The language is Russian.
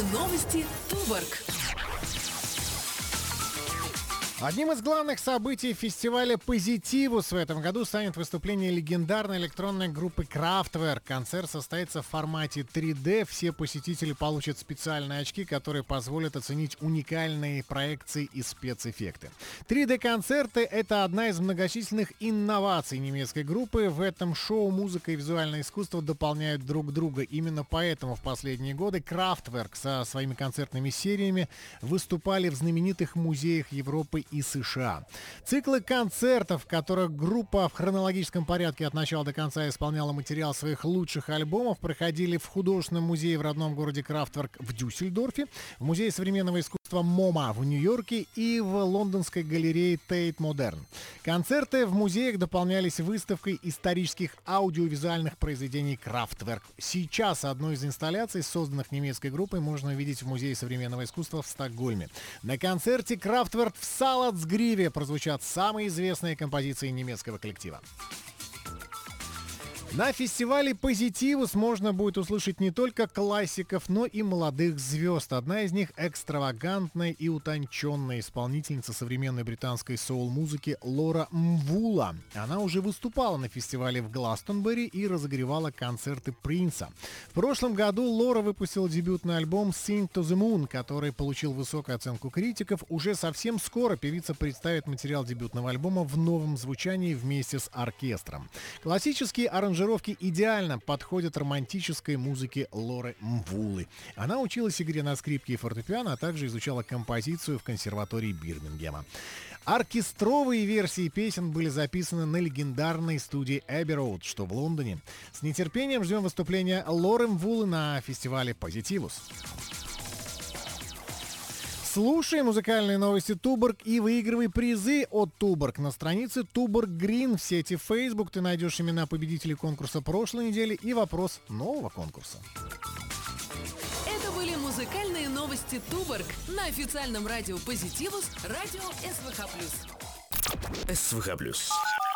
Новости Туборг. Одним из главных событий фестиваля «Позитивус» в этом году станет выступление легендарной электронной группы Kraftwerk. Концерт состоится в формате 3D. Все посетители получат специальные очки, которые позволят оценить уникальные проекции и спецэффекты. 3D-концерты — это одна из многочисленных инноваций немецкой группы. В этом шоу музыка и визуальное искусство дополняют друг друга. Именно поэтому в последние годы Kraftwerk со своими концертными сериями выступали в знаменитых музеях Европы и США. Циклы концертов, в которых группа в хронологическом порядке от начала до конца исполняла материал своих лучших альбомов, проходили в художественном музее в родном городе Kraftwerk в Дюссельдорфе, в музее современного искусства МоМА в Нью-Йорке и в лондонской галерее Tate Modern. Концерты в музеях дополнялись выставкой исторических аудиовизуальных произведений Kraftwerk. Сейчас одну из инсталляций, созданных немецкой группой, можно увидеть в Музее современного искусства в Стокгольме. На концерте Kraftwerk в Салацгриве прозвучат самые известные композиции немецкого коллектива. На фестивале «Позитивус» можно будет услышать не только классиков, но и молодых звезд. Одна из них — экстравагантная и утонченная исполнительница современной британской соул-музыки Лора Мвула. Она уже выступала на фестивале в Гластонбери и разогревала концерты Принца. В прошлом году Лора выпустила дебютный альбом «Sing to the Moon», который получил высокую оценку критиков. Уже совсем скоро певица представит материал дебютного альбома в новом звучании вместе с оркестром. Классические аранжировки идеально подходят романтической музыке Лоры Мвулы. Она училась игре на скрипке и фортепиано, а также изучала композицию в консерватории Бирмингема. Оркестровые версии песен были записаны на легендарной студии Abbey Road, что в Лондоне. С нетерпением ждем выступления Лоры Мвулы на фестивале «Позитивус». Слушай музыкальные новости Туборг и выигрывай призы от Туборг. На странице Туборг Грин в сети Facebook ты найдешь имена победителей конкурса прошлой недели и вопрос нового конкурса. Это были музыкальные новости Туборг на официальном радио «Позитивус», радио СВХ+. СВХ+.